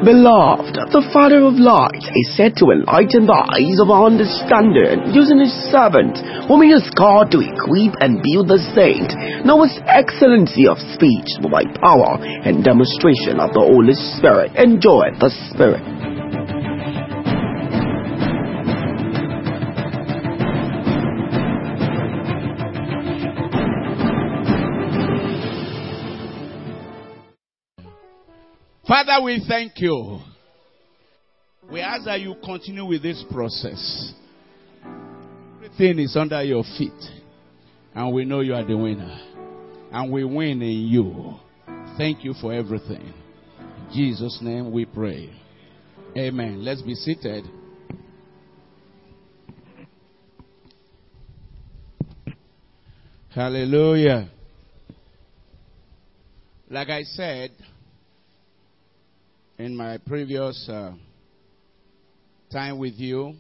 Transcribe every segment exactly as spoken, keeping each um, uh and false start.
Beloved, the Father of lights is said to enlighten the eyes of our understanding, using his servant, whom he has called to equip and build the saint. Now his excellency of speech by power and demonstration of the Holy Spirit. Enjoy the Spirit. Father, we thank you. We ask that you continue with this process. Everything is under your feet. And we know you are the winner. And we win in you. Thank you for everything. In Jesus' name we pray. Amen. Let's be seated. Hallelujah. Like I said, in my previous uh, time with you,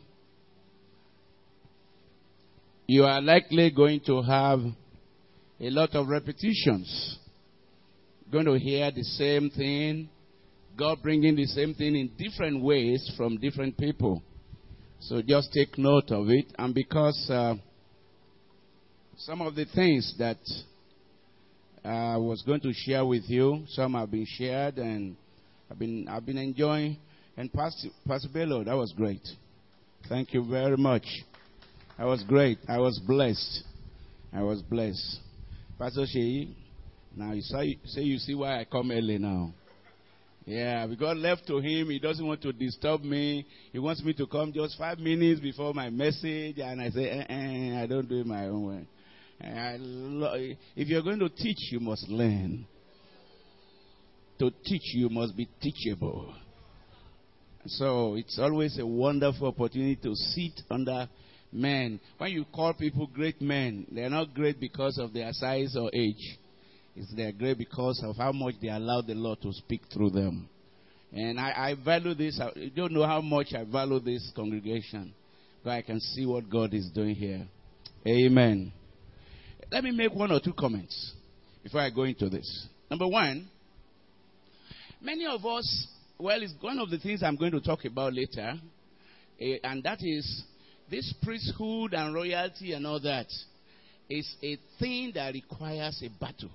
you are likely going to have a lot of repetitions. Going to hear the same thing, God bringing the same thing in different ways from different people. So just take note of it. And because uh, some of the things that I was going to share with you, some have been shared, and I've been I've been enjoying. And Pastor, Pastor Bello, that was great. Thank you very much. That was great. I was blessed. I was blessed. Pastor Sheyi, now you say, say you see why I come early now. Yeah, because left to him, he doesn't want to disturb me. He wants me to come just five minutes before my message. And I say, eh, eh, I don't do it my own way. I lo- if you're going to teach, you must learn. To teach, you must be teachable. So it's always a wonderful opportunity to sit under men. When you call people great men, they're not great because of their size or age. It's they're great because of how much they allow the Lord to speak through them. And I, I value this. I don't know how much I value this congregation. But I can see what God is doing here. Amen. Let me make one or two comments before I go into this. Number one, many of us, well, it's one of the things I'm going to talk about later, uh, and that is this priesthood and royalty and all that is a thing that requires a battle.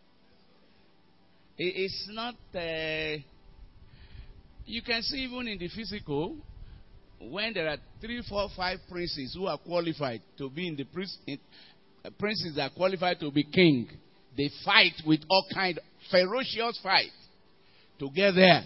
It, it's not, uh, you can see even in the physical, when there are three, four, five princes who are qualified to be in the priest, in, uh, princes that are qualified to be king, they fight with all kind of ferocious fight to get there.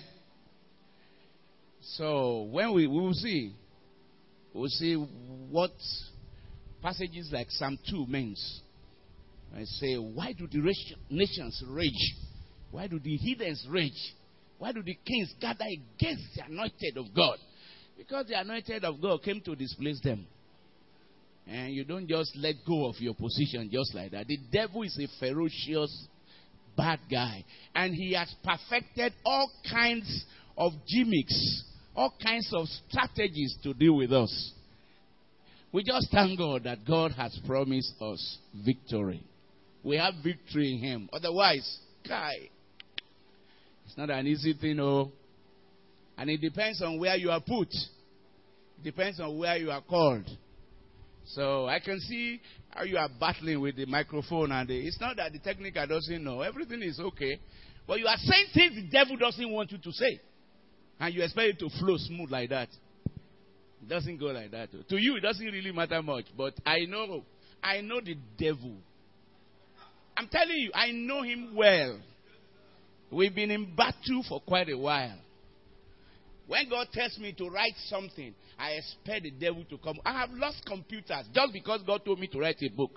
So when we, we will see, we'll see what passages like Psalm two means. I say, why do the nations rage? Why do the heathens rage? Why do the kings gather against the anointed of God? Because the anointed of God came to displace them. And you don't just let go of your position just like that. The devil is a ferocious bad guy, and he has perfected all kinds of gimmicks, all kinds of strategies to deal with us. We just thank God that God has promised us victory. We have victory in him. Otherwise, guy, it's not an easy thing, oh. And it depends on where you are put. It depends on where you are called. So I can see how you are battling with the microphone, and the, it's not that the technical doesn't know. Everything is okay. But you are saying things the devil doesn't want you to say. And you expect it to flow smooth like that. It doesn't go like that. To you, it doesn't really matter much. But I know, I know the devil. I'm telling you, I know him well. We've been in battle for quite a while. When God tells me to write something, I expect the devil to come. I have lost computers just because God told me to write a book.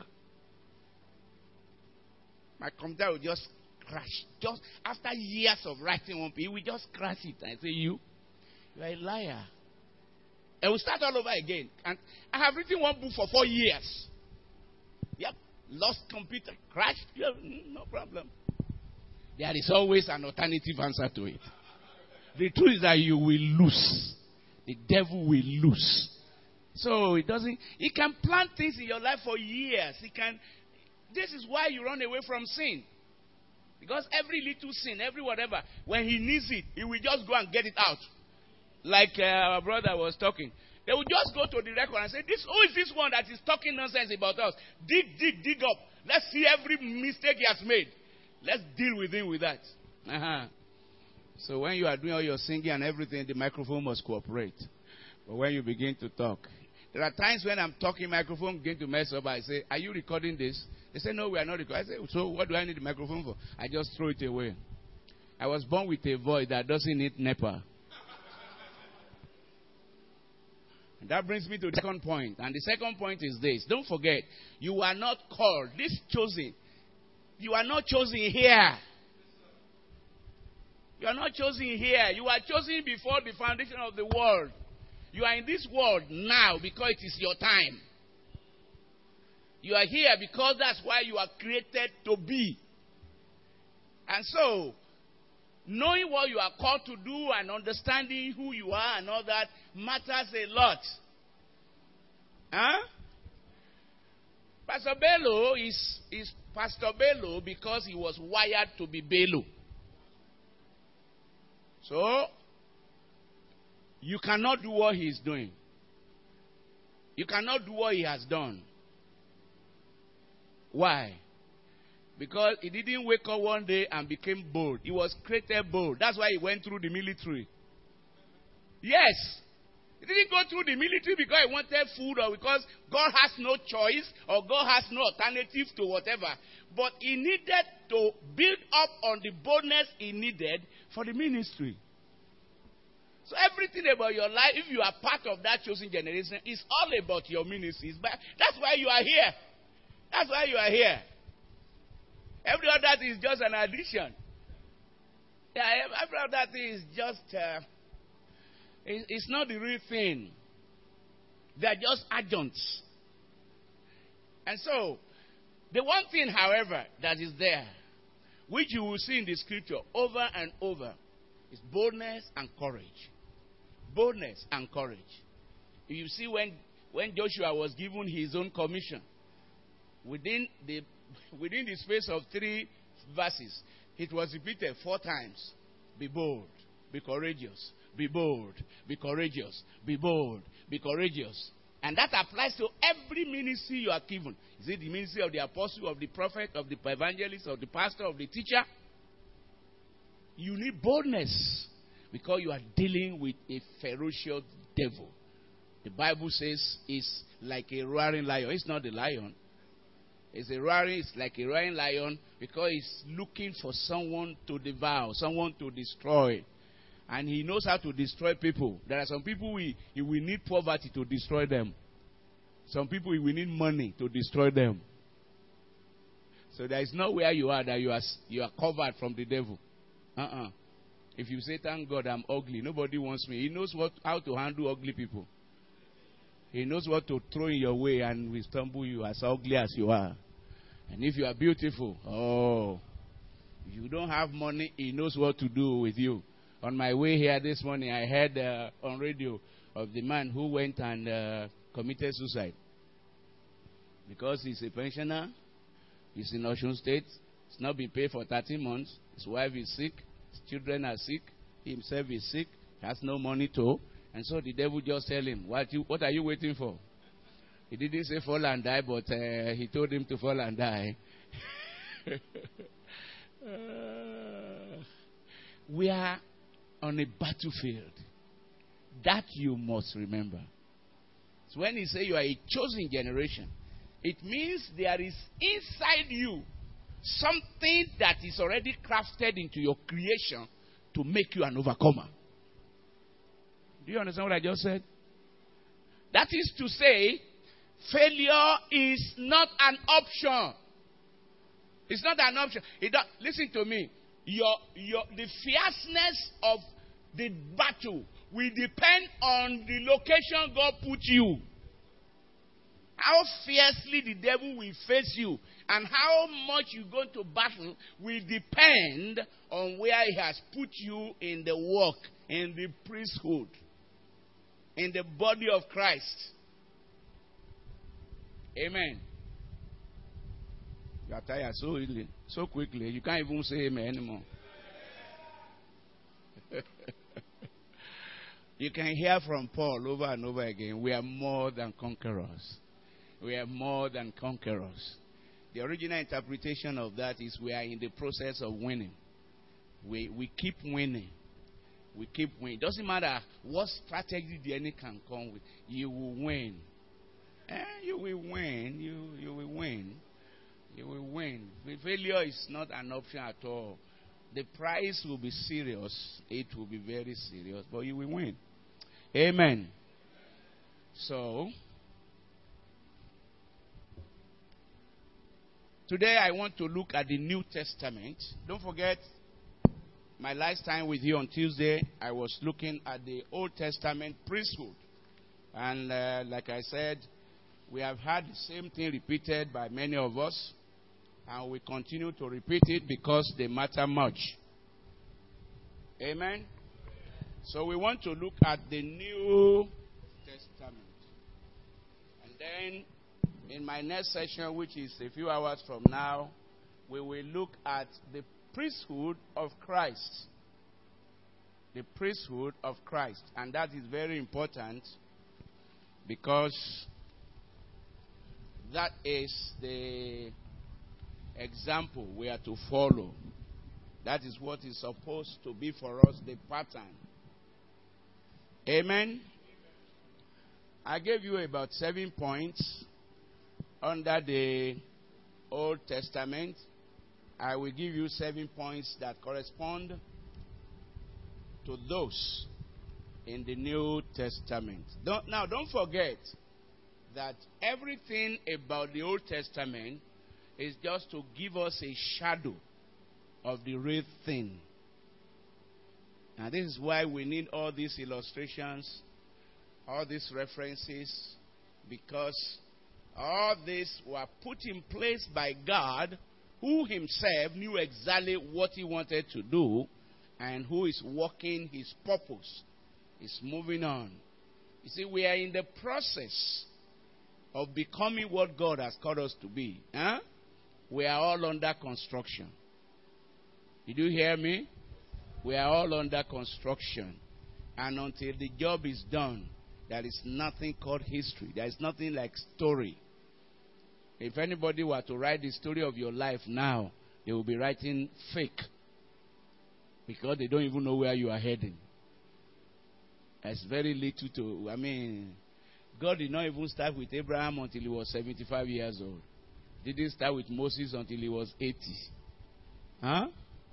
My computer will just crash. Just after years of writing one page, we just crash it. I say, you, you are a liar. And we'll start all over again. And I have written one book for four years. Yep. Lost computer, crashed. Yeah, no problem. There is always an alternative answer to it. The truth is that you will lose. The devil will lose. So it doesn't, he can plant things in your life for years. He can, this is why you run away from sin. Because every little sin, every whatever, when he needs it, he will just go and get it out. Like uh, our brother was talking. They will just go to the record and say, "This, who is this one that is talking nonsense about us? Dig, dig, dig up. Let's see every mistake he has made. Let's deal with him with that." Uh-huh. So when you are doing all your singing and everything, the microphone must cooperate. But when you begin to talk, there are times when I'm talking, microphone begin to mess up. I say, "Are you recording this?" They say, "No, we are not recording." I say, "So what do I need the microphone for?" I just throw it away. I was born with a voice that doesn't need NEPA. And that brings me to the second point. And the second point is this. Don't forget, you are not called. This chosen. You are not chosen here. You are not chosen here. You are chosen before the foundation of the world. You are in this world now because it is your time. You are here because that's why you are created to be. And so, knowing what you are called to do and understanding who you are and all that matters a lot. Huh? Pastor Bello is, is Pastor Bello because he was wired to be Bello. So, you cannot do what he is doing. You cannot do what he has done. Why? Because he didn't wake up one day and became bold. He was created bold. That's why he went through the military. Yes. He didn't go through the military because he wanted food or because God has no choice or God has no alternative to whatever. But he needed to build up on the boldness he needed for the ministry. So everything about your life, if you are part of that chosen generation, is all about your ministries. But that's why you are here. That's why you are here. Every other thing is just an addition. Yeah, every other thing is just, uh, it, it's not the real thing. They are just adjuncts. And so, the one thing, however, that is there, which you will see in the scripture over and over, is boldness and courage. Boldness and courage. You see, when, when Joshua was given his own commission, within the within the space of three verses, it was repeated four times. Be bold, be courageous, be bold, be courageous, be bold, be courageous. And that applies to every ministry you are given. Is it the ministry of the apostle, of the prophet, of the evangelist, of the pastor, of the teacher? You need boldness because you are dealing with a ferocious devil. The Bible says it's like a roaring lion. It's not the lion. It's a roaring, it's like a roaring lion because he's looking for someone to devour, someone to destroy. And he knows how to destroy people. There are some people we he will need poverty to destroy them. Some people he will need money to destroy them. So there is nowhere you are that you are you are covered from the devil. Uh-uh. If you say, "Thank God I'm ugly," nobody wants me. He knows what how to handle ugly people. He knows what to throw in your way and will stumble you as ugly as you are. And if you are beautiful, oh, if you don't have money, he knows what to do with you. On my way here this morning, I heard uh, on radio of the man who went and uh, committed suicide. Because he's a pensioner, he's in Osun State, he's not been paid for thirteen months, his wife is sick, his children are sick, he himself is sick, he has no money to, and so the devil just tell him, what, you, what are you waiting for? He didn't say fall and die, but uh, he told him to fall and die. uh, we are on a battlefield. That you must remember. So when he say you are a chosen generation, it means there is inside you something that is already crafted into your creation to make you an overcomer. Do you understand what I just said? That is to say, failure is not an option. It's not an option. It don't, listen to me. Your, your, the fierceness of the battle will depend on the location God put you. How fiercely the devil will face you and how much you're going to battle will depend on where he has put you in the work, in the priesthood, in the body of Christ. Amen. You are tired so easily, so quickly, you can't even say amen anymore. You can hear from Paul over and over again. We are more than conquerors. We are more than conquerors. The original interpretation of that is we are in the process of winning. We we keep winning. We keep winning. It doesn't matter what strategy the enemy can come with. You will win. Eh, you will win. You you will win. You will win. Failure is not an option at all. The price will be serious. It will be very serious, but you will win. Amen. So, today I want to look at the New Testament. Don't forget, my last time with you on Tuesday, I was looking at the Old Testament priesthood. And uh, like I said, we have had the same thing repeated by many of us. And we continue to repeat it because they matter much. Amen? So we want to look at the New Testament. And then in my next session, which is a few hours from now, we will look at the priesthood of Christ. The priesthood of Christ. And that is very important because that is the example we are to follow. That is what is supposed to be for us the pattern. Amen. I gave you about seven points under the Old Testament. I will give you seven points that correspond to those in the New Testament. Don't, now, don't forget that everything about the Old Testament is just to give us a shadow of the real thing. And this is why we need all these illustrations, all these references, because all these were put in place by God, who himself knew exactly what he wanted to do, and who is working his purpose, is moving on. You see, we are in the process of becoming what God has called us to be. Huh? We are all under construction. Did you hear me? We are all under construction. And until the job is done, there is nothing called history. There is nothing like story. If anybody were to write the story of your life now, they will be writing fake. Because they don't even know where you are heading. There's very little to, I mean, God did not even start with Abraham until he was seventy-five years old. Didn't start with Moses until he was eighty. Huh?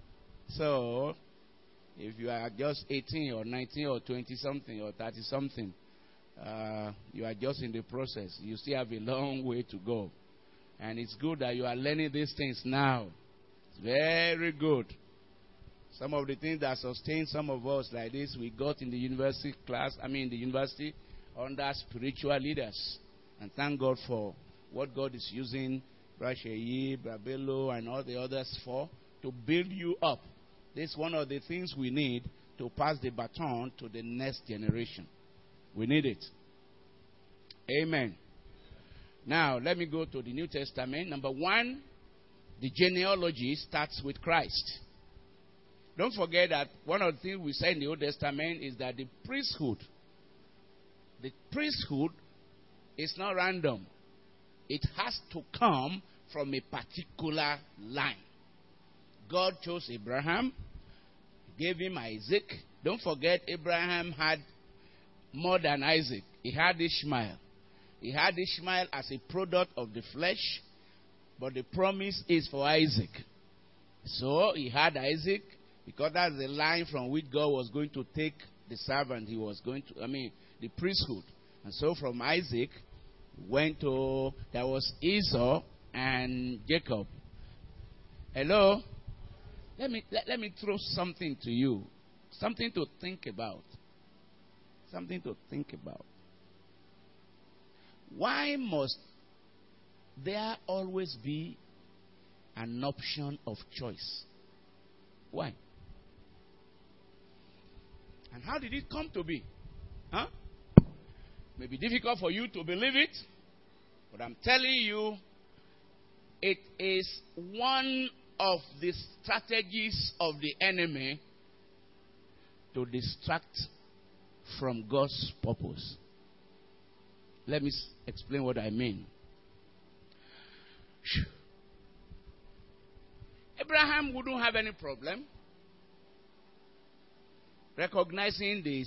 So, if you are just eighteen or nineteen or twenty something or thirty something, uh, you are just in the process. You still have a long way to go. And it's good that you are learning these things now. It's very good. Some of the things that sustain some of us like this, we got in the university class, I mean the university, under spiritual leaders. And thank God for what God is using Brasheyi, Brabello, and all the others for, to build you up. This is one of the things we need to pass the baton to the next generation. We need it. Amen. Now, let me go to the New Testament. Number one, the genealogy starts with Christ. Don't forget that one of the things we say in the Old Testament is that the priesthood, the priesthood is not random. It has to come from a particular line. God chose Abraham, gave him Isaac. Don't forget, Abraham had more than Isaac. He had Ishmael. He had Ishmael as a product of the flesh, but the promise is for Isaac. So he had Isaac because that's the line from which God was going to take the servant. He was going to, I mean, the priesthood. And so from Isaac went to, there was Esau and Jacob. Hello? Let me let, let me throw something to you. Something to think about. Something to think about. Why must there always be an option of choice? Why? And how did it come to be? Huh? It may be difficult for you to believe it, but I'm telling you, it is one of the strategies of the enemy to distract from God's purpose. Let me explain what I mean. Abraham wouldn't have any problem recognizing the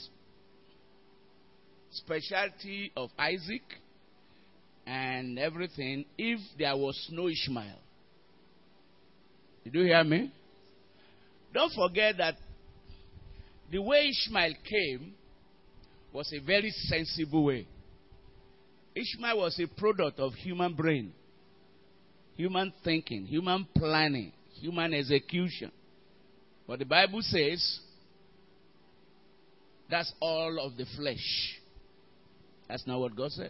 specialty of Isaac and everything if there was no Ishmael. Did you hear me? Don't forget that the way Ishmael came was a very sensible way. Ishmael was a product of human brain, human thinking, human planning, human execution. But the Bible says that's all of the flesh. That's not what God said.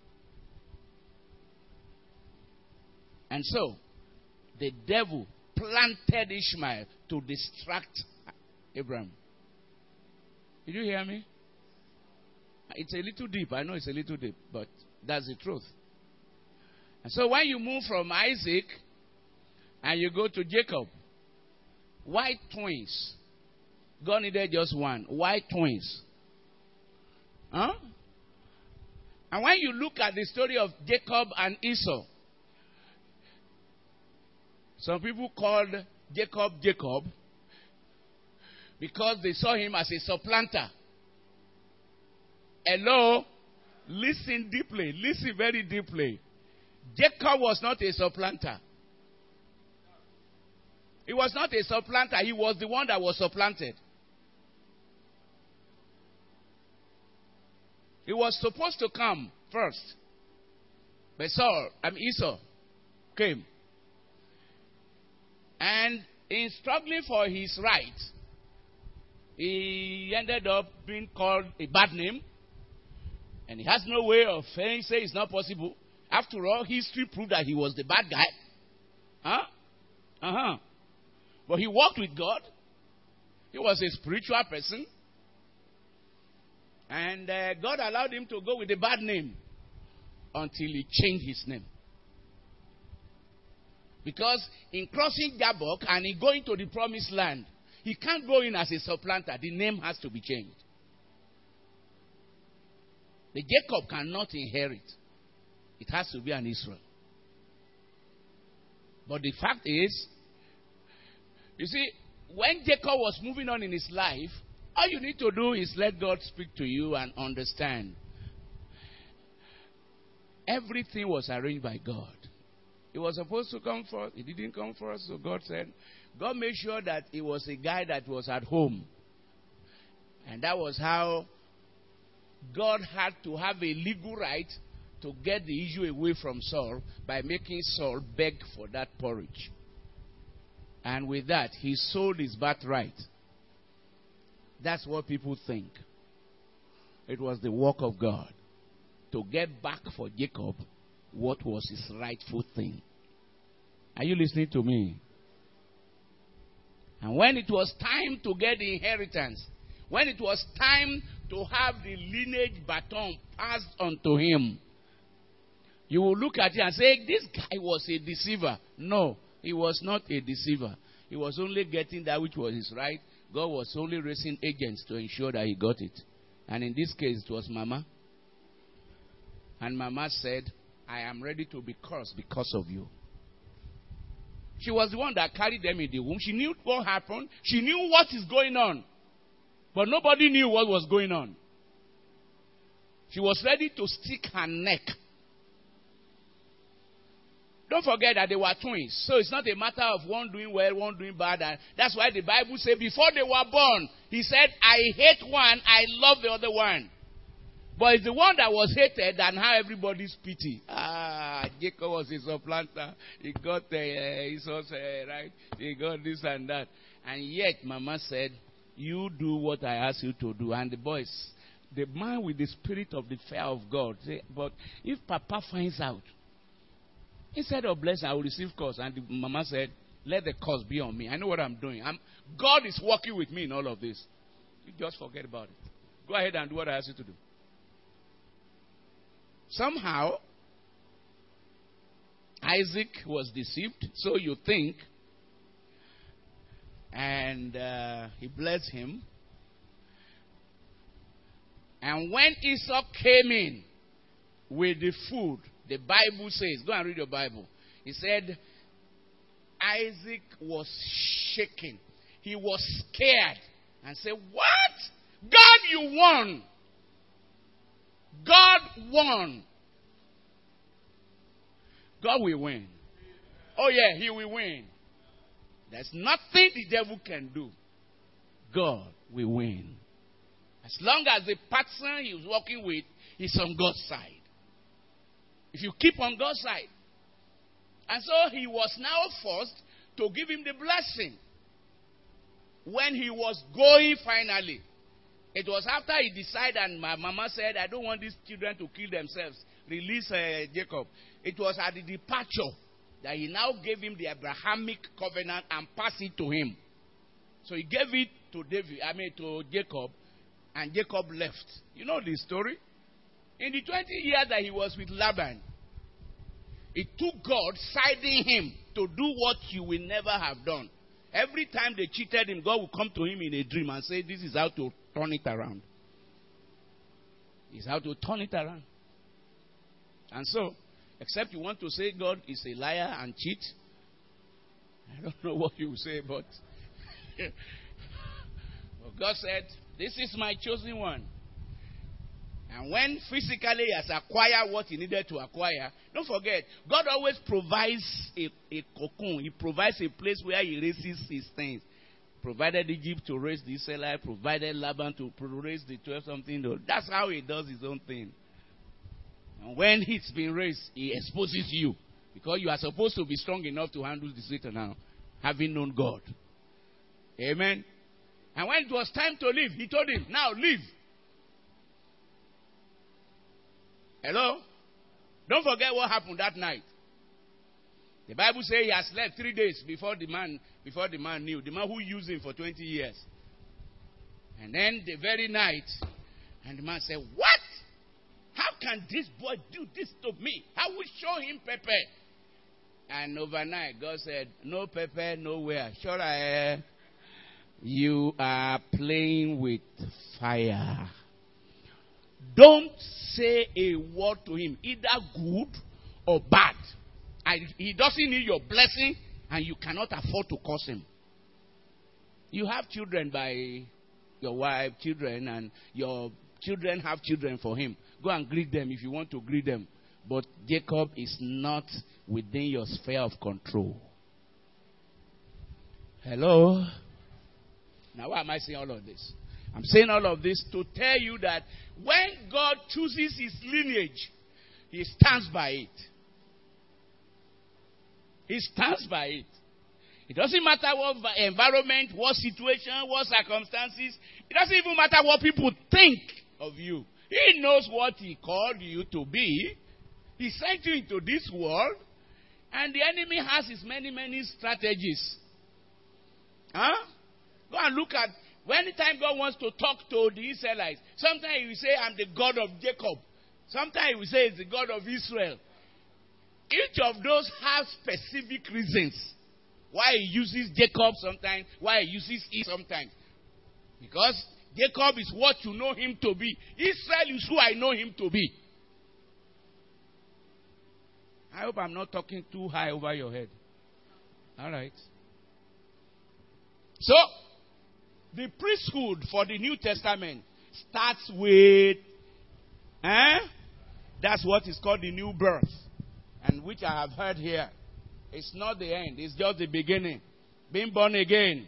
And so, the devil planted Ishmael to distract Abraham. Did you hear me? It's a little deep. I know it's a little deep, but that's the truth. And so when you move from Isaac and you go to Jacob, why twins? God needed just one. Why twins? Huh? And when you look at the story of Jacob and Esau, some people called Jacob Jacob because they saw him as a supplanter. Hello? Listen deeply. Listen very deeply. Jacob was not a supplanter. He was not a supplanter. He was the one that was supplanted. He was supposed to come first. But Saul, I mean Esau, came. And in struggling for his right, he ended up being called a bad name. And he has no way of saying, say it's not possible. After all, history proved that he was the bad guy. Huh? Uh-huh. But he walked with God. He was a spiritual person. And uh, God allowed him to go with a bad name until he changed his name. Because in crossing Jabbok and in going to the promised land, he can't go in as a supplanter. The name has to be changed. The Jacob cannot inherit. It has to be an Israel. But the fact is, you see, when Jacob was moving on in his life, all you need to do is let God speak to you and understand. Everything was arranged by God. He was supposed to come first. He didn't come first, so God said, God made sure that he was a guy that was at home. And that was how God had to have a legal right to get the issue away from Saul by making Saul beg for that porridge. And with that, he sold his birthright. That's what people think. It was the work of God to get back for Jacob what was his rightful thing. Are you listening to me? And when it was time to get the inheritance, when it was time to have the lineage baton passed on to him, you will look at it and say, this guy was a deceiver. No, he was not a deceiver. He was only getting that which was his right. God was only raising agents to ensure that he got it. And in this case, it was Mama. And Mama said, I am ready to be cursed because of you. She was the one that carried them in the womb. She knew what happened. She knew what is going on. But nobody knew what was going on. She was ready to stick her neck. Don't forget that they were twins. So it's not a matter of one doing well, one doing bad. And that's why the Bible says before they were born, he said, I hate one, I love the other one. But it's the one that was hated and how everybody's pity. Ah, Jacob was a supplanter. He got uh, Esau's, uh, right? He got this and that. And yet, Mama said, you do what I ask you to do. And the boys, the man with the spirit of the fear of God, say, but if Papa finds out, instead of blessing, I will receive curse. And the Mama said, let the curse be on me. I know what I'm doing. I'm, God is working with me in all of this. You just forget about it. Go ahead and do what I ask you to do. Somehow, Isaac was deceived, so you think. And uh, he blessed him. And when Esau came in with the food, the Bible says, go and read your Bible. He said, Isaac was shaking. He was scared and said, what? God, you won. God won. God will win. Oh yeah, he will win. There's nothing the devil can do. God will win. As long as the person he's working with is on God's side. If you keep on God's side. And so he was now forced to give him the blessing. When he was going finally. It was after he decided and my mama said, I don't want these children to kill themselves. Release uh, Jacob. It was at the departure that he now gave him the Abrahamic covenant and passed it to him. So he gave it to David, I mean to Jacob, and Jacob left. You know the story? In the twenty years that he was with Laban, it took God siding him to do what he will never have done. Every time they cheated him, God would come to him in a dream and say, this is how to turn it around. It's how to turn it around. And so, except you want to say God is a liar and cheat, I don't know what you will say, but, but God said, this is my chosen one. And when physically he has acquired what he needed to acquire, don't forget, God always provides a, a cocoon. He provides a place where he raises his things. Provided Egypt to raise the Israelites, provided Laban to raise the twelve something. That's how he does his own thing. And when it's been raised, he exposes you. Because you are supposed to be strong enough to handle the Satan now, having known God. Amen. And when it was time to leave, he told him, now leave. Hello? Don't forget what happened that night. The Bible says he has slept three days before the man before the man knew. The man who used him for twenty years. And then the very night, and the man said, what? How can this boy do this to me? I will show him pepper. And overnight, God said, no pepper, nowhere. Sure, I, you are playing with fire. Don't say a word to him, either good or bad. And he doesn't need your blessing, and you cannot afford to curse him. You have children by your wife, children, and your children have children for him. Go and greet them if you want to greet them. But Jacob is not within your sphere of control. Hello? Now, why am I saying all of this? I'm saying all of this to tell you that when God chooses his lineage, he stands by it. He stands by it. It doesn't matter what environment, what situation, what circumstances. It doesn't even matter what people think of you. He knows what he called you to be. He sent you into this world. And the enemy has his many, many strategies. Huh? Go and look at, anytime God wants to talk to the Israelites, sometimes he will say, I'm the God of Jacob. Sometimes he will say, it's the God of Israel. Each of those have specific reasons why he uses Jacob sometimes, why he uses it sometimes. Because Jacob is what you know him to be. Israel is who I know him to be. I hope I'm not talking too high over your head. All right. So, the priesthood for the New Testament starts with, eh? That's what is called the new birth. And which I have heard here. It's not the end. It's just the beginning. Being born again.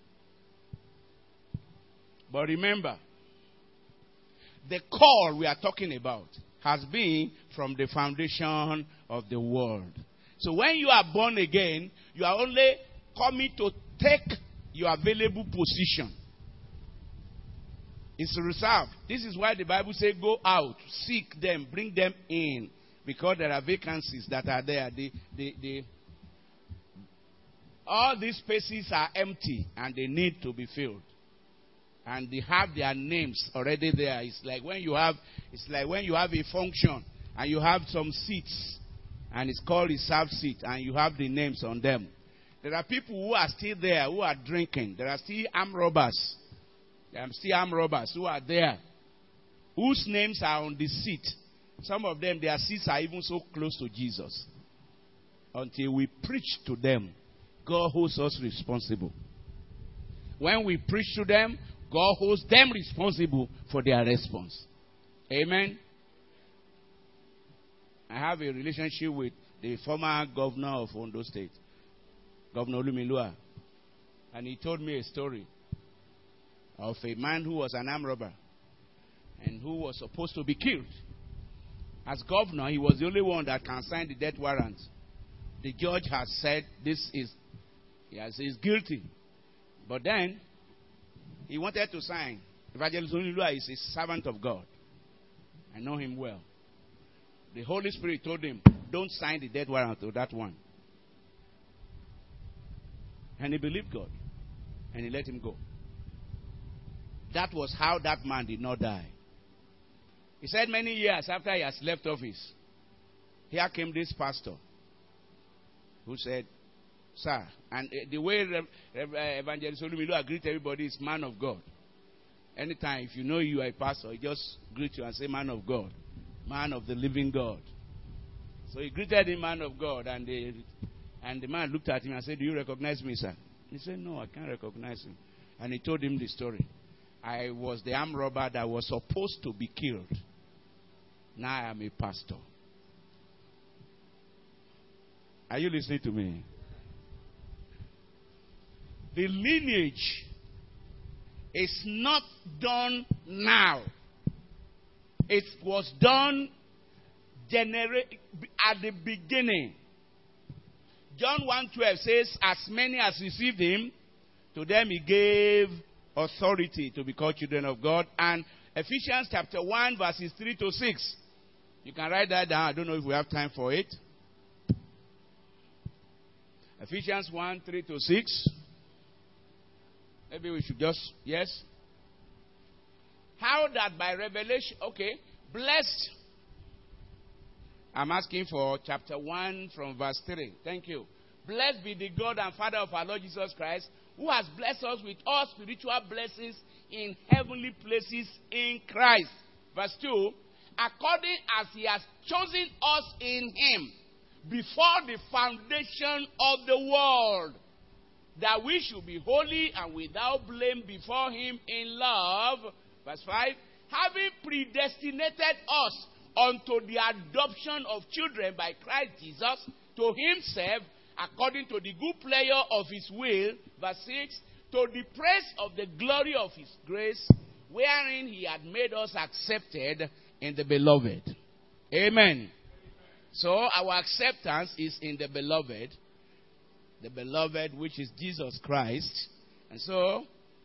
But remember, the call we are talking about has been from the foundation of the world. So when you are born again, you are only coming to take your available position. It's reserved. This is why the Bible says go out, seek them, bring them in. Because there are vacancies that are there. The, the, the, all these spaces are empty and they need to be filled. And they have their names already there. It's like when you have, it's like when you have a function and you have some seats and it's called reserve seat, and you have the names on them. There are people who are still there, who are drinking. There are still armed robbers. There are still armed robbers who are there, whose names are on the seat. Some of them, their seats are even so close to Jesus. Until we preach to them, God holds us responsible. When we preach to them, God holds them responsible for their response. Amen. I have a relationship with the former governor of Ondo State, Governor Olumilua. And he told me a story of a man who was an armed robber and who was supposed to be killed. As governor, he was the only one that can sign the death warrant. The judge has said this is, yes, he's guilty. But then, he wanted to sign. Evangelist Olumilua is a servant of God. I know him well. The Holy Spirit told him, don't sign the death warrant to that one. And he believed God. And he let him go. That was how that man did not die. He said many years after he has left office, here came this pastor who said, sir, and the way Rev, Rev, Evangelist Olumilua greet everybody is man of God. Anytime, if you know you are a pastor, he just greet you and say man of God. Man of the living God. So he greeted him, man of God, and the, and the man looked at him and said, do you recognize me, sir? He said, no, I can't recognize him. And he told him the story. I was the armed robber that was supposed to be killed. Now I am a pastor. Are you listening to me? The lineage is not done now. It was done genera- at the beginning. John one twelve says, as many as received him, to them he gave authority to be called children of God. And Ephesians chapter one, verses three to six. You can write that down. I don't know if we have time for it. Ephesians one, three to six. Maybe we should just, yes. How that by revelation, okay, blessed. I'm asking for chapter one from verse three. Thank you. Blessed be the God and Father of our Lord Jesus Christ, who has blessed us with all spiritual blessings in heavenly places in Christ. Verse two, according as he has chosen us in him before the foundation of the world, that we should be holy and without blame before him in love. Verse five, having predestinated us unto the adoption of children by Christ Jesus to himself, according to the good pleasure of his will. Verse six, to the praise of the glory of his grace, wherein he had made us accepted in the beloved. Amen. So our acceptance is in the beloved. The beloved, which is Jesus Christ. And so,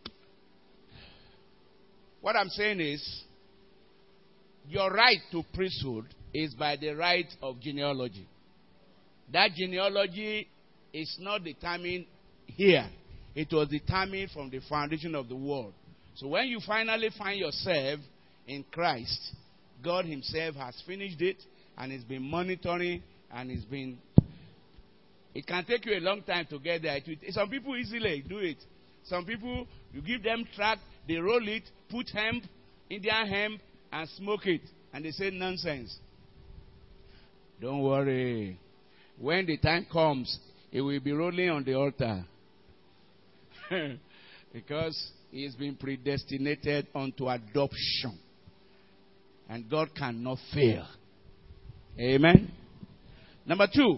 what I'm saying is, your right to priesthood is by the right of genealogy. That genealogy is not determined here. It was determined from the foundation of the world. So when you finally find yourself in Christ, God himself has finished it and he's been monitoring and he's been... It can take you a long time to get there. Some people easily do it. Some people, you give them track, they roll it, put hemp, Indian hemp, and smoke it. And they say nonsense. Don't worry. When the time comes, it will be rolling on the altar. Because he has been predestinated unto adoption. And God cannot fail. Amen. Number two.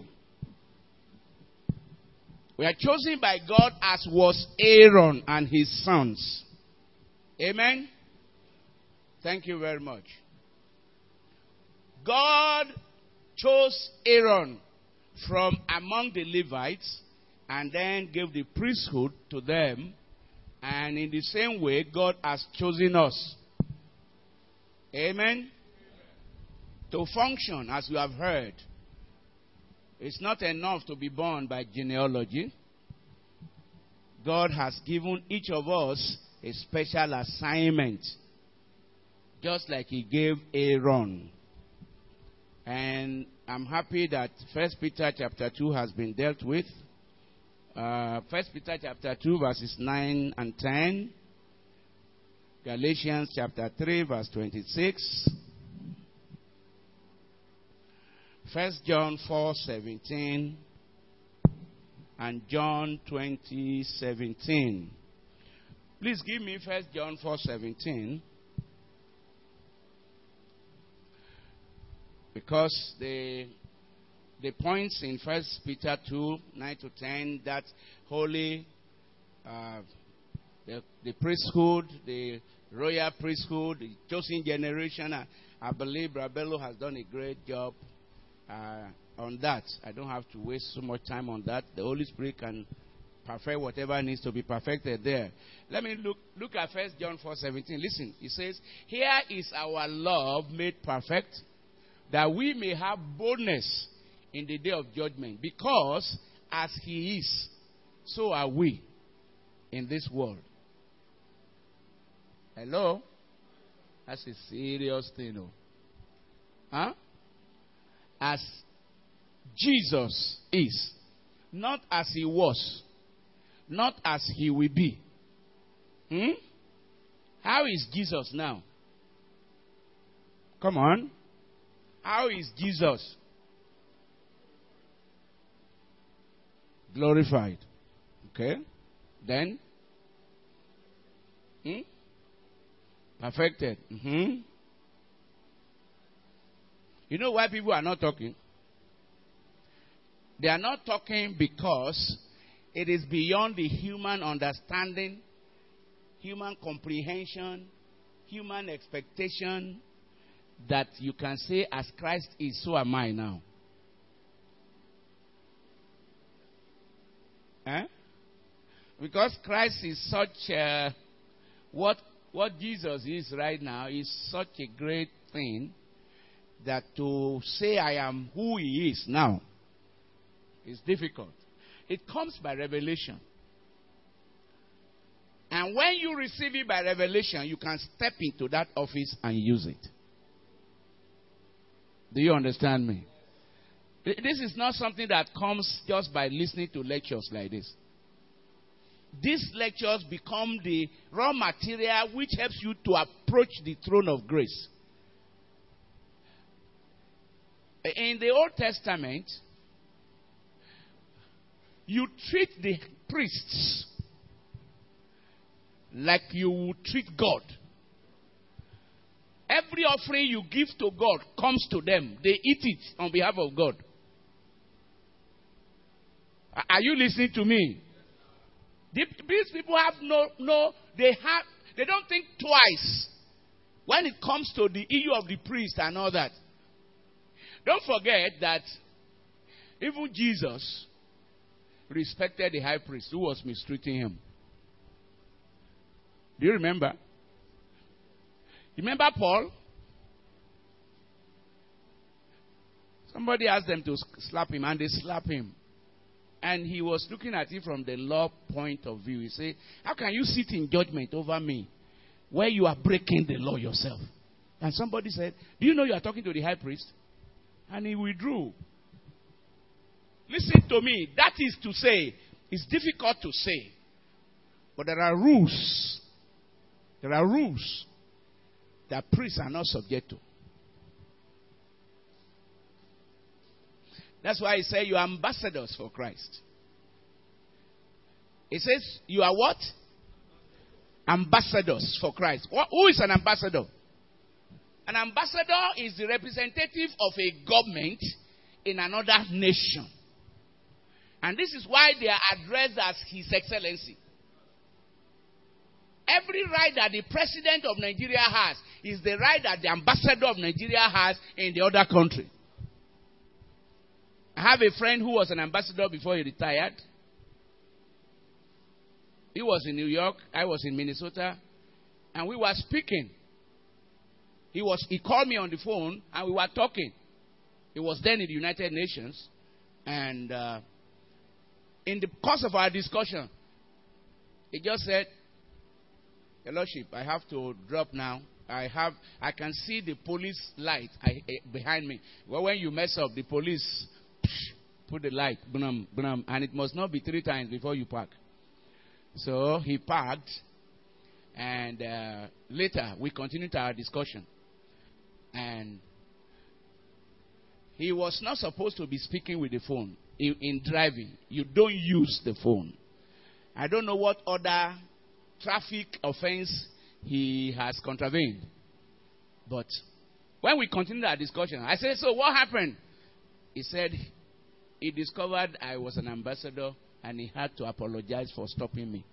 We are chosen by God as was Aaron and his sons. Amen. Thank you very much. God chose Aaron from among the Levites and then gave the priesthood to them. And in the same way, God has chosen us. Amen. To function, as you have heard. It's not enough to be born by genealogy. God has given each of us a special assignment. Just like he gave Aaron. And I'm happy that First Peter chapter two has been dealt with. Uh, First Peter chapter two, verses nine and ten. Galatians chapter three, verse twenty-six. First John four, seventeen. And John twenty, seventeen. Please give me First John four, seventeen. Because the the points in First Peter two, nine to ten, that holy, uh, the, the priesthood, the royal priesthood, the chosen generation, I, I believe Brabello has done a great job uh, on that. I don't have to waste so much time on that. The Holy Spirit can perfect whatever needs to be perfected there. Let me look look at First John four, seventeen. Listen, it says, "Here is our love made perfect, that we may have boldness in the day of judgment, because as he is, so are we in this world." Hello? That's a serious thing, no? Huh? As Jesus is, not as he was, not as he will be. Hmm? How is Jesus now? Come on. How is Jesus? Glorified. Okay. Then? Hmm? Perfected. Mm-hmm. You know why people are not talking? They are not talking because it is beyond the human understanding, human comprehension, human expectation, that you can say, as Christ is, so am I now. Eh? Because Christ is such a, what, what Jesus is right now is such a great thing, that to say I am who he is now is difficult. It comes by revelation. And when you receive it by revelation, you can step into that office and use it. Do you understand me? This is not something that comes just by listening to lectures like this. These lectures become the raw material which helps you to approach the throne of grace. In the Old Testament, you treat the priests like you would treat God. Every offering you give to God comes to them. They eat it on behalf of God. Are you listening to me? These people have no, no, they have, they don't think twice when it comes to the issue of the priest and all that. Don't forget that even Jesus respected the high priest who was mistreating him. Do you remember? Remember Paul? Somebody asked them to slap him, and they slapped him. And he was looking at it from the law point of view. He said, how can you sit in judgment over me where you are breaking the law yourself? And somebody said, do you know you are talking to the high priest? And he withdrew. Listen to me. That is to say, it's difficult to say, but there are rules. There are rules that priests are not subject to. That's why he said you are ambassadors for Christ. He says you are what? Ambassadors for Christ. What, who is an ambassador? An ambassador is the representative of a government in another nation. And this is why they are addressed as His Excellency. Every right that the president of Nigeria has is the right that the ambassador of Nigeria has in the other country. I have a friend who was an ambassador before he retired. He was in New York. I was in Minnesota. And we were speaking. He was. He called me on the phone and we were talking. He was then in the United Nations. And uh, in the course of our discussion, he just said, Your Lordship, I have to drop now. I have, I can see the police light I, I, behind me. Well, when you mess up, the police put the light, brum, brum, and it must not be three times before you park. So he parked, and uh, later we continued our discussion. And he was not supposed to be speaking with the phone in, in driving. You don't use the phone. I don't know what other traffic offense he has contravened. But when we continued our discussion, I said, so what happened? He said he discovered I was an ambassador and he had to apologize for stopping me.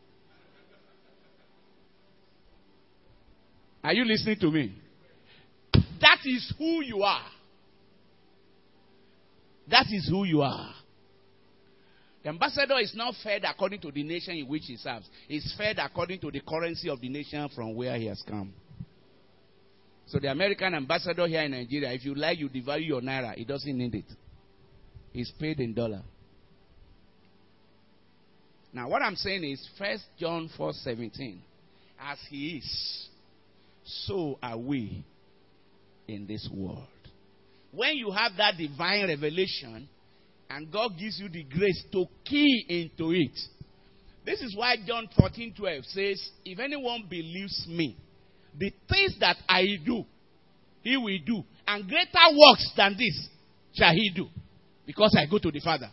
Are you listening to me? That is who you are. That is who you are. The ambassador is not fed according to the nation in which he serves. He's fed according to the currency of the nation from where he has come. So the American ambassador here in Nigeria, if you like, you devalue your naira. He doesn't need it. He's paid in dollar. Now what I'm saying is First John four seventeen. As he is, so are we in this world. When you have that divine revelation, and God gives you the grace to key into it. This is why John fourteen twelve says, if anyone believes me, the things that I do, he will do. And greater works than this shall he do. Because I go to the Father.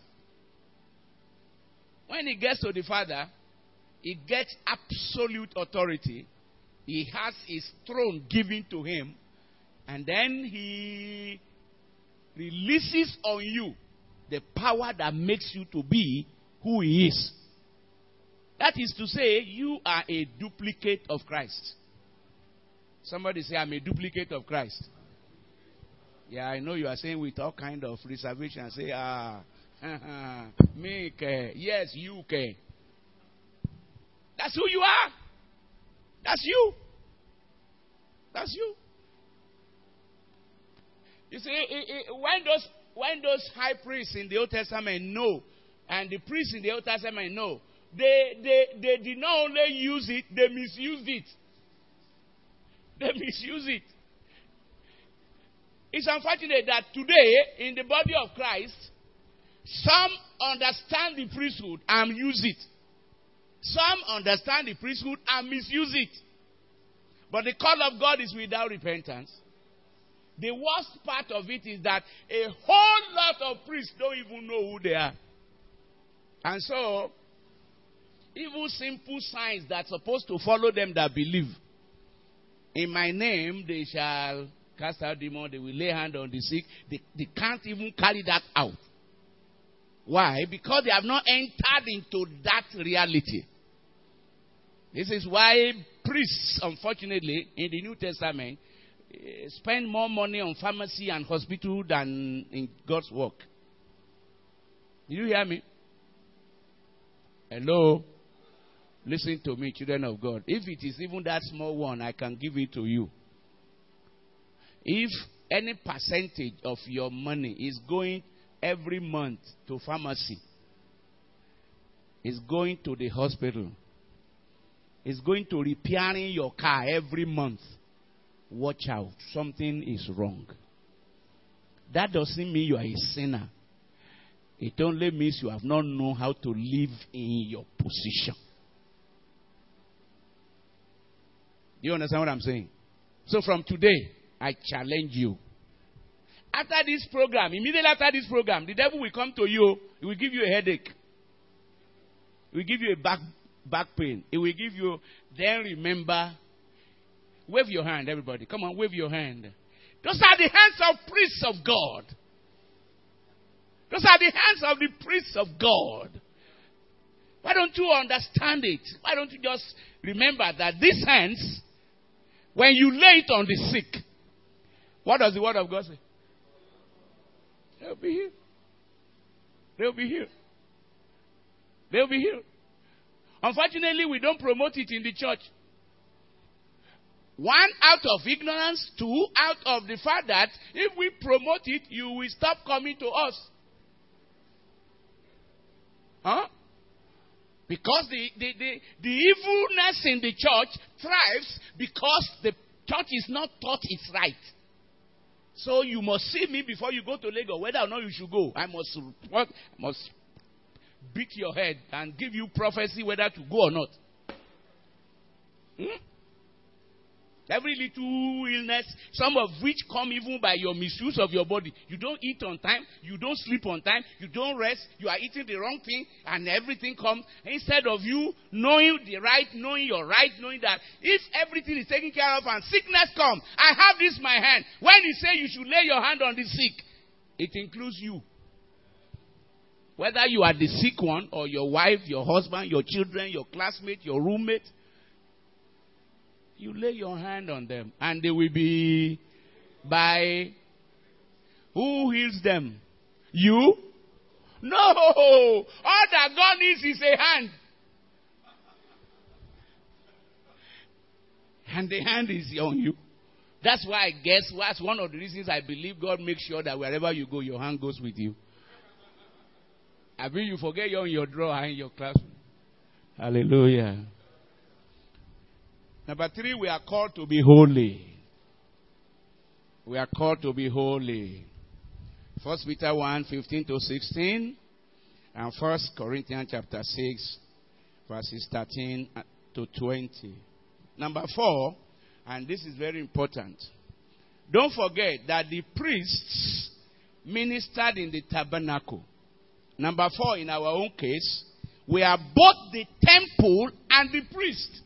When he gets to the Father, he gets absolute authority. He has his throne given to him. And then he releases on you the power that makes you to be who he is. That is to say, you are a duplicate of Christ. Somebody say, I'm a duplicate of Christ. Yeah, I know you are saying with all kind of reservation. Say, ah, me care. Yes, you care. That's who you are. That's you. That's you. You see, it, it, when those when those high priests in the Old Testament know, and the priests in the Old Testament know, they they they did not only use it, they misused it. They misuse it. It's unfortunate that today, in the body of Christ, some understand the priesthood and use it. Some understand the priesthood and misuse it. But the call of God is without repentance. The worst part of it is that a whole lot of priests don't even know who they are. And so, even simple signs that are supposed to follow them that believe. In my name, they shall cast out demons, they will lay hand on the sick. They, they can't even carry that out. Why? Because they have not entered into that reality. This is why priests, unfortunately, in the New Testament, spend more money on pharmacy and hospital than in God's work. Did you hear me? Hello? Listen to me, children of God. If it is even that small one, I can give it to you. If any percentage of your money is going every month to pharmacy, is going to the hospital, is going to repairing your car every month, watch out. Something is wrong. That doesn't mean you are a sinner. It only means you have not known how to live in your position. Do you understand what I'm saying? So from today, I challenge you. After this program, immediately after this program, the devil will come to you. He will give you a headache. He will give you a back, back pain. It will give you, then remember, wave your hand, everybody. Come on, wave your hand. Those are the hands of priests of God. Those are the hands of the priests of God. Why don't you understand it? Why don't you just remember that these hands, when you lay it on the sick, what does the word of God say? They'll be healed. They'll be healed. They'll be healed. Unfortunately, we don't promote it in the church. One, out of ignorance. Two, out of the fact that if we promote it, you will stop coming to us. Huh? Because the, the, the, the evilness in the church thrives because the Church is not taught it's right. So you must see me before you go to Lagos, whether or not you should go. I must what must beat your head and give you prophecy whether to go or not. Hmm? Every little illness, some of which come even by your misuse of your body. You don't eat on time, you don't sleep on time, you don't rest, you are eating the wrong thing, and everything comes. Instead of you knowing the right, knowing your right, knowing that if everything is taken care of and sickness comes, I have this in my hand. When you say you should lay your hand on the sick, it includes you. Whether you are the sick one, or your wife, your husband, your children, your classmate, your roommate, you lay your hand on them, and they will be by who heals them? You? No! All that God needs is a hand. And the hand is on you. That's why I guess that's one of the reasons I believe God makes sure that wherever you go, your hand goes with you. I mean, you forget you're in your drawer and in your classroom. Hallelujah. Number three, we are called to be holy. We are called to be holy. First Peter one, fifteen to sixteen. And First Corinthians chapter six, verses thirteen to twenty. Number four, and this is very important. Don't forget that the priests ministered in the tabernacle. Number four, in our own case, we are both the temple and the priest.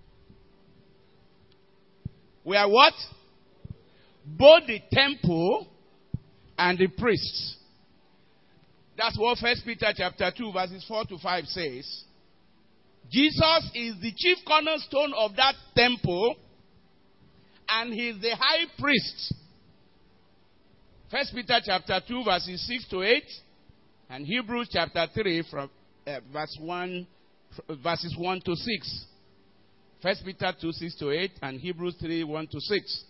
We are what? Both the temple and the priests. That's what First Peter chapter two, verses four to five says. Jesus is the chief cornerstone of that temple, and he is the high priest. First Peter chapter two, verses six to eight, and Hebrews chapter three, from uh, verse one, verses one to six. First Peter two, six to eight, and Hebrews three, one to six.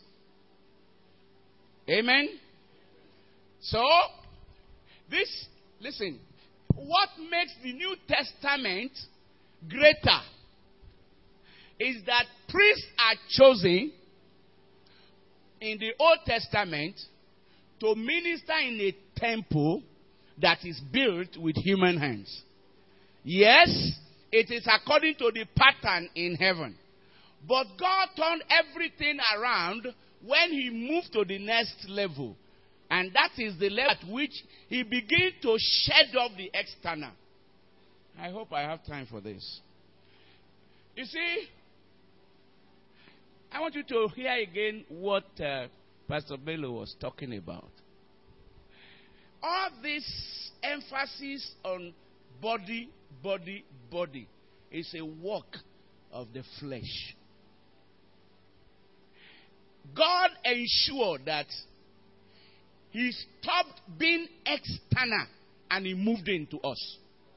Amen? So, this, listen, what makes the New Testament greater is that priests are chosen in the Old Testament to minister in a temple that is built with human hands. Yes, it is according to the pattern in heaven. But God turned everything around when he moved to the next level. And that is the level at which he began to shed off the external. I hope I have time for this. You see, I want you to hear again what uh, Pastor Bello was talking about. All this emphasis on body, body, body is a work of the flesh. God ensured that he stopped being external and he moved into us.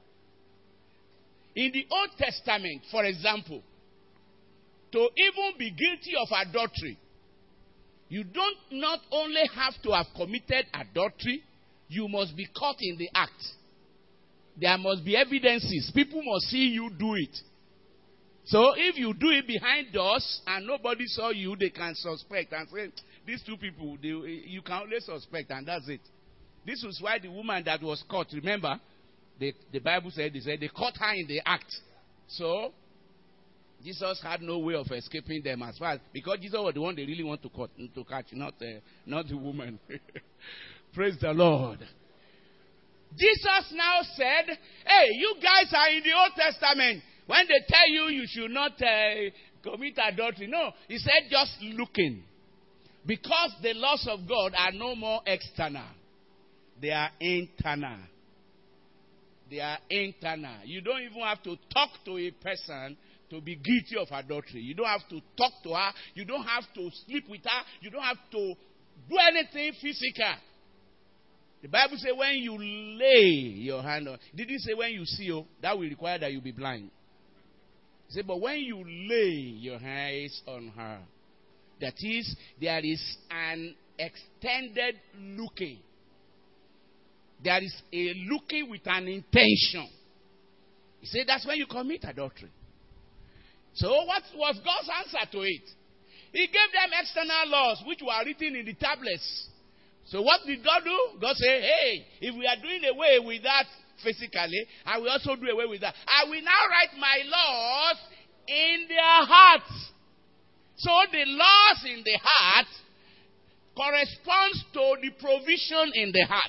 In the Old Testament, for example, to even be guilty of adultery, you don't not only have to have committed adultery, you must be caught in the act. There must be evidences. People must see you do it. So if you do it behind doors and nobody saw you, they can suspect and say, these two people, they, you can only suspect, and that's it. This was why the woman that was caught, remember, the, the Bible said, they said they caught her in the act. So Jesus had no way of escaping them as far as, because Jesus was the one they really want to, caught, to catch, not, uh, not the woman. Praise the Lord. Jesus now said, hey, you guys are in the Old Testament. When they tell you you should not uh, commit adultery, no. He said just looking. Because the laws of God are no more external. They are internal. They are internal. You don't even have to talk to a person to be guilty of adultery. You don't have to talk to her. You don't have to sleep with her. You don't have to do anything physical. The Bible says when you lay your hand on, it didn't say when you see, oh, that will require that you be blind. He said, but when you lay your hands on her, that is, there is an extended looking. There is a looking with an intention. He said that's when you commit adultery. So what was God's answer to it? He gave them external laws which were written in the tablets. So what did God do? God said, hey, if we are doing away with that physically, I will also do away with that. I will now write my laws in their hearts. So the laws in the heart corresponds to the provision in the heart.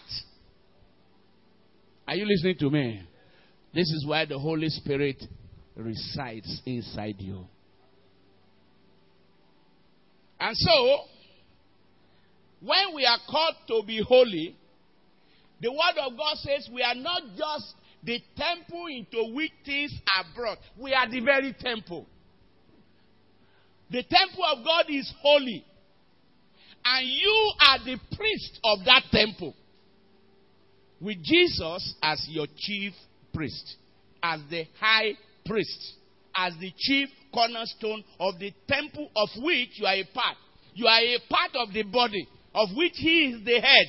Are you listening to me? This is why the Holy Spirit resides inside you. And so, when we are called to be holy, the Word of God says we are not just the temple into which things are brought. We are the very temple. The temple of God is holy. And you are the priest of that temple. With Jesus as your chief priest. As the high priest. As the chief cornerstone of the temple of which you are a part. You are a part of the body of which he is the head.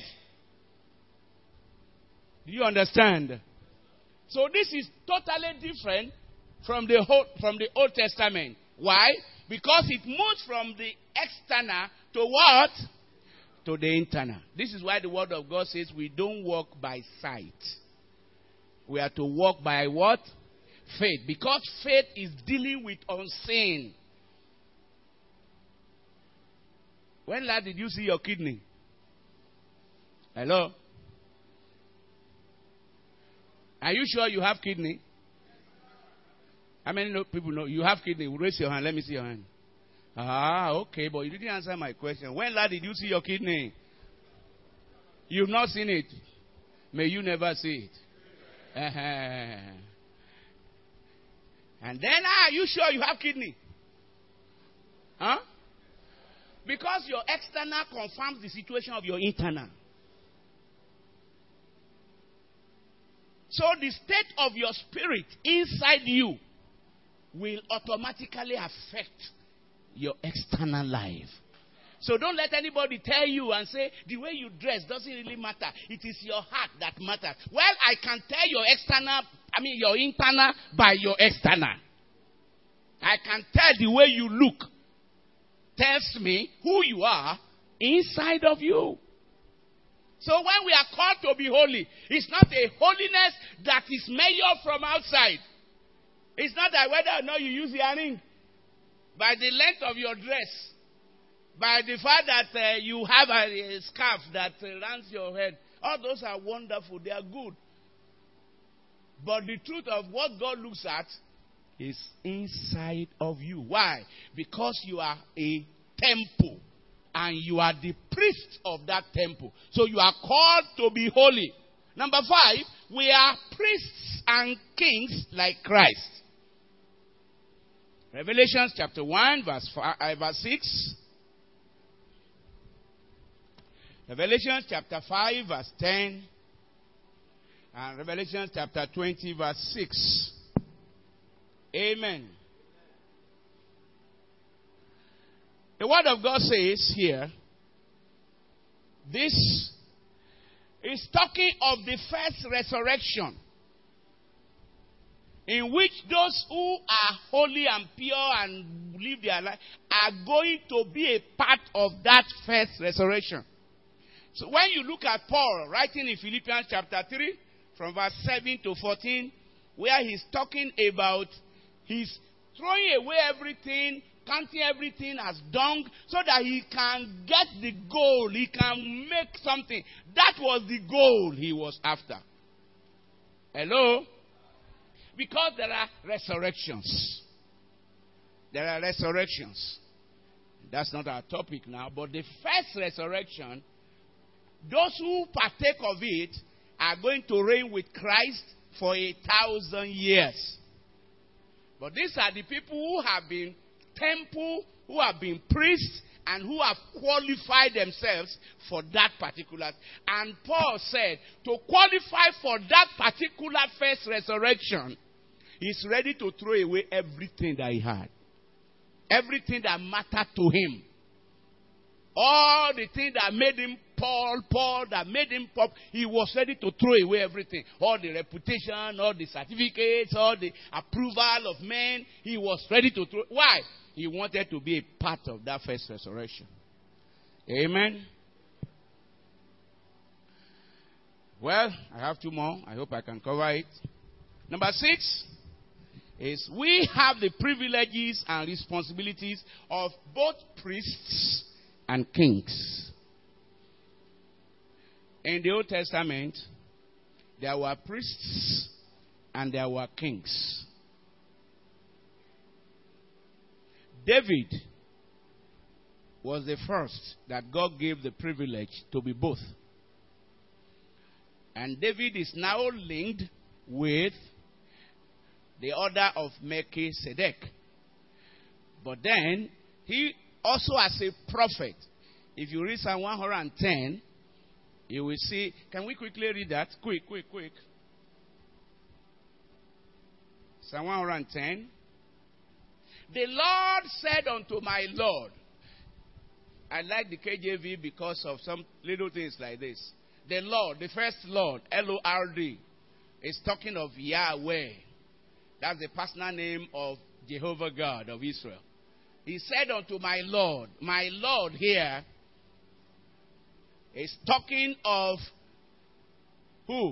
Do you understand? So this is totally different from the whole, from the Old Testament. Why? Because it moves from the external to what? To the internal. This is why the Word of God says we don't walk by sight. We are to walk by what? Faith. Because faith is dealing with unseen. When last did you see your kidney? Hello? Are you sure you have kidney? How many know, people know you have kidney? Raise your hand. Let me see your hand. Ah, okay, but you didn't answer my question. When last did you see your kidney? You've not seen it. May you never see it. Uh-huh. And then, ah, are you sure you have kidney? Huh? Because your external confirms the situation of your internal. So the state of your spirit inside you will automatically affect your external life. So don't let anybody tell you and say, the way you dress doesn't really matter. It is your heart that matters. Well, I can tell your external, I mean your internal by your external. I can tell the way you look tells me who you are inside of you. So when we are called to be holy, it's not a holiness that is measured from outside. It's not that whether or not you use earring, by the length of your dress, by the fact that uh, you have a, a scarf that uh, runs your head. All those are wonderful. They are good. But the truth of what God looks at is inside of you. Why? Because you are a temple. And you are the priest of that temple. So you are called to be holy. Number five, we are priests and kings like Christ. Revelation chapter one, verse, five, uh, verse six. Revelation chapter five, verse ten. And Revelation chapter twenty, verse six. Amen. The Word of God says here, this is talking of the first resurrection, in which those who are holy and pure and live their life are going to be a part of that first resurrection. So when you look at Paul writing in Philippians chapter three, from verse seven to fourteen, where he's talking about he's throwing away everything, counting everything as dung, so that he can get the goal, he can make something. That was the goal he was after. Hello? Because there are resurrections. There are resurrections. That's not our topic now, but the first resurrection, those who partake of it are going to reign with Christ for a thousand years. But these are the people who have been temple, who have been priests, and who have qualified themselves for that particular. And Paul said, to qualify for that particular first resurrection, he's ready to throw away everything that he had. Everything that mattered to him. All the things that made him Paul, Paul, that made him pop, he was ready to throw away everything. All the reputation, all the certificates, all the approval of men, he was ready to throw. Why? he wanted to be a part of that first resurrection. Amen. Well, I have two more. I hope I can cover it. Number six is we have the privileges and responsibilities of both priests and kings. In the Old Testament, there were priests and there were kings. David was the first that God gave the privilege to be both. And David is now linked with the order of Melchizedek. But then, he also as a prophet, if you read Psalm one hundred ten, you will see, can we quickly read that? Quick, quick, quick. Psalm one hundred ten. The Lord said unto my Lord, I like the K J V because of some little things like this. The Lord, the first Lord, L O R D, is talking of Yahweh. That's the personal name of Jehovah God of Israel. He said unto my Lord, my Lord here is talking of who?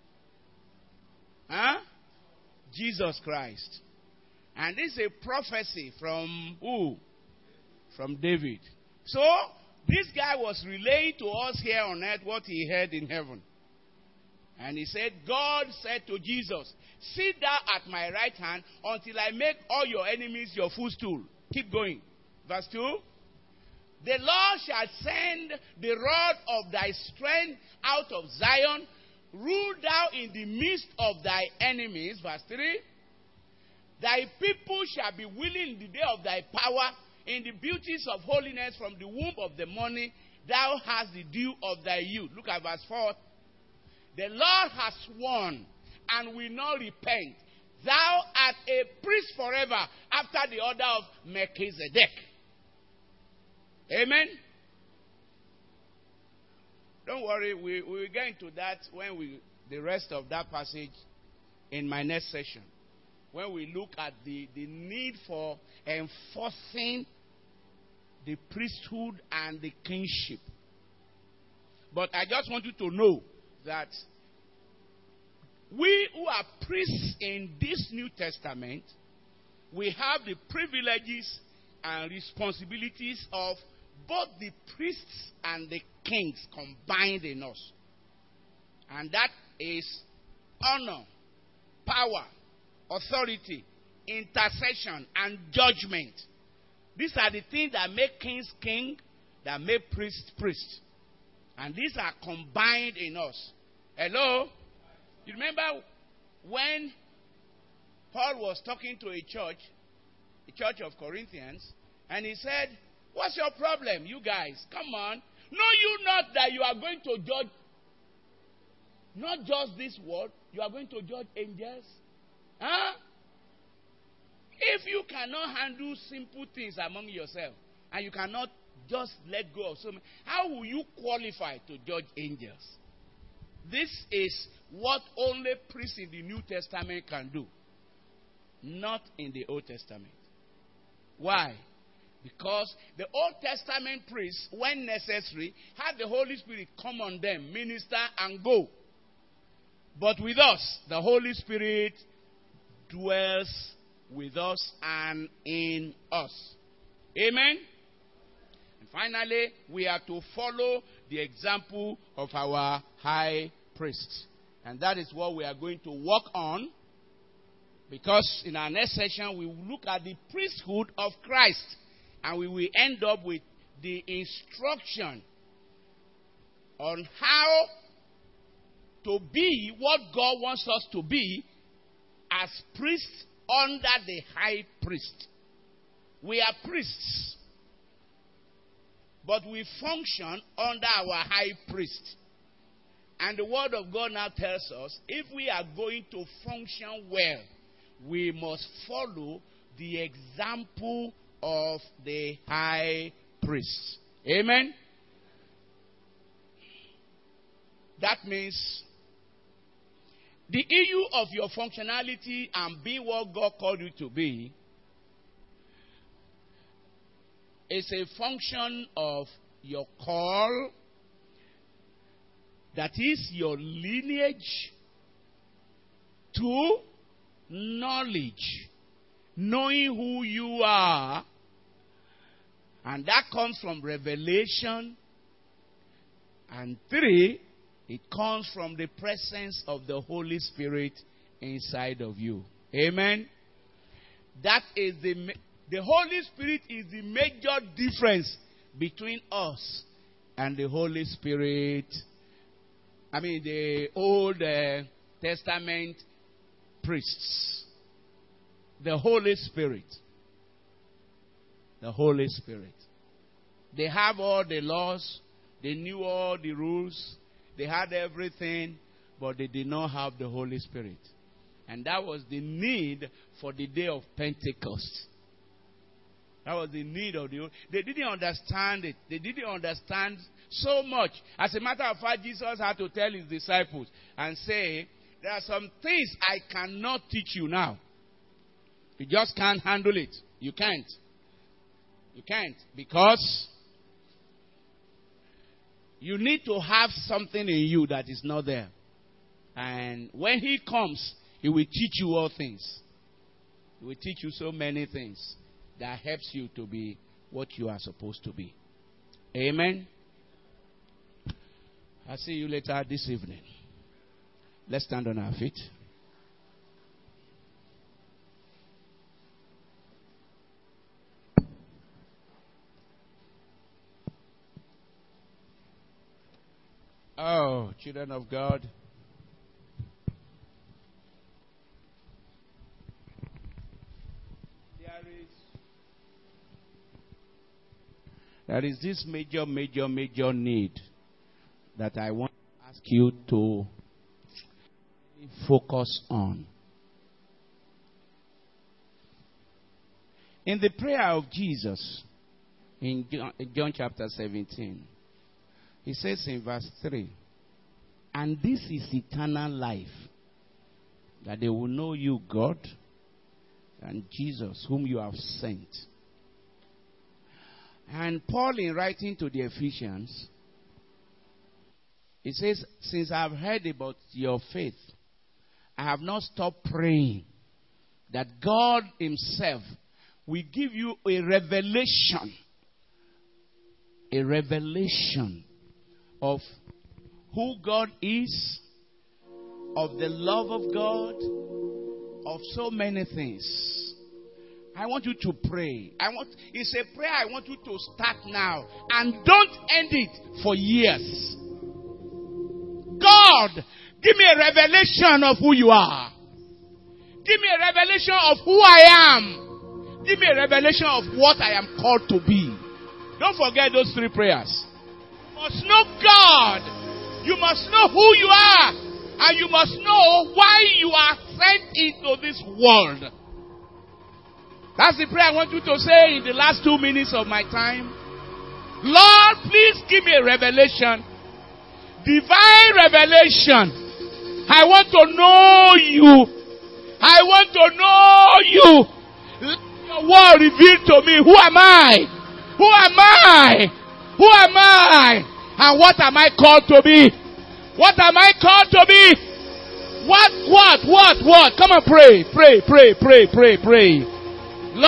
Huh? Jesus Christ. And this is a prophecy from who? From David. So, this guy was relaying to us here on earth what he heard in heaven. And he said, God said to Jesus, sit thou at my right hand until I make all your enemies your footstool. Keep going. Verse two. The Lord shall send the rod of thy strength out of Zion. Rule thou in the midst of thy enemies. Verse three. Thy people shall be willing in the day of thy power. In the beauties of holiness from the womb of the morning, thou hast the dew of thy youth. Look at verse four. The Lord has sworn and will not repent. Thou art a priest forever after the order of Melchizedek. Amen. Don't worry, we we will get into that when we the rest of that passage in my next session. When we look at the, the need for enforcing the priesthood and the kingship. But I just want you to know that we who are priests in this New Testament, we have the privileges and responsibilities of both the priests and the kings combined in us. And that is honor, power, authority, intercession, and judgment. These are the things that make kings king, that make priests priest. And these are combined in us. Hello? You remember when Paul was talking to a church, the church of Corinthians, and he said, what's your problem, you guys? Come on. Know you not that you are going to judge not just this world, you are going to judge angels? Huh? If you cannot handle simple things among yourself, and you cannot just let go of so many, how will you qualify to judge angels? This is what only priests in the New Testament can do, not in the Old Testament. Why? Because the Old Testament priests, when necessary, had the Holy Spirit come on them, minister, and go. But with us, the Holy Spirit dwells with us and in us. Amen? And finally, we are to follow the example of our high priest. And that is what we are going to work on. Because in our next session, we will look at the priesthood of Christ. And we will end up with the instruction on how to be what God wants us to be as priests under the high priest. We are priests, but we function under our high priest. And the word of God now tells us, if we are going to function well, we must follow the example of the high priest. Amen? That means the issue of your functionality and being what God called you to be is a function of your call, that is your lineage, to knowledge, knowing who you are, and that comes from revelation. And three, it comes from the presence of the Holy Spirit inside of you. Amen. That is the the Holy Spirit is the major difference between us and the Holy Spirit. I mean, the Old uh, Testament priests. The Holy Spirit. The Holy Spirit. They have all the laws. They knew all the rules. They had everything, but they did not have the Holy Spirit. And that was the need for the day of Pentecost. That was the need of the... They didn't understand it. They didn't understand so much. As a matter of fact, Jesus had to tell his disciples and say, there are some things I cannot teach you now. You just can't handle it. You can't. You can't. Because you need to have something in you that is not there. And when he comes, he will teach you all things. He will teach you so many things that helps you to be what you are supposed to be. Amen. I'll see you later this evening. Let's stand on our feet. Oh, children of God. There is, there is this major, major, major need that I want to ask you to focus on. In the prayer of Jesus, in John, in John chapter seventeen, he says in verse three, and this is eternal life, that they will know you, God, and Jesus, whom you have sent. And Paul, in writing to the Ephesians, he says, since I have heard about your faith, I have not stopped praying that God himself will give you a revelation, a revelation of who God is, of the love of God, of so many things. I want you to pray. I want it's a prayer I want you to start now, and don't end it for years. God, give me a revelation of who you are. Give me a revelation of who I am. Give me a revelation of what I am called to be. Don't forget those three prayers. You must know God. You must know who you are. And you must know why you are sent into this world. That's the prayer I want you to say in the last two minutes of my time. Lord, please give me a revelation. Divine revelation. I want to know you. I want to know you. Let your word reveal to me. Who am I? Who am I? Who am I? And what am I called to be? What am I called to be? What, what, what, what? Come on, pray, pray, pray, pray, pray, pray. Lord.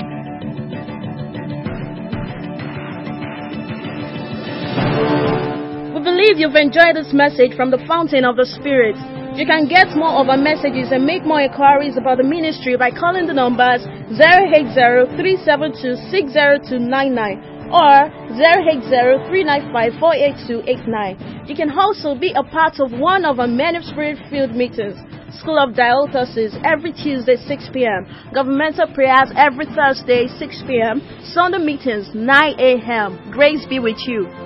We believe you've enjoyed this message from the Fountain of the Spirit. You can get more of our messages and make more inquiries about the ministry by calling the numbers zero eight zero, three seven two, six zero two nine nine or zero eight zero, three nine five, four eight two eight nine. You can also be a part of one of our many Spirit-filled meetings. School of Dialysis every Tuesday six p.m. Governmental prayers every Thursday six p.m. Sunday meetings nine a.m. Grace be with you.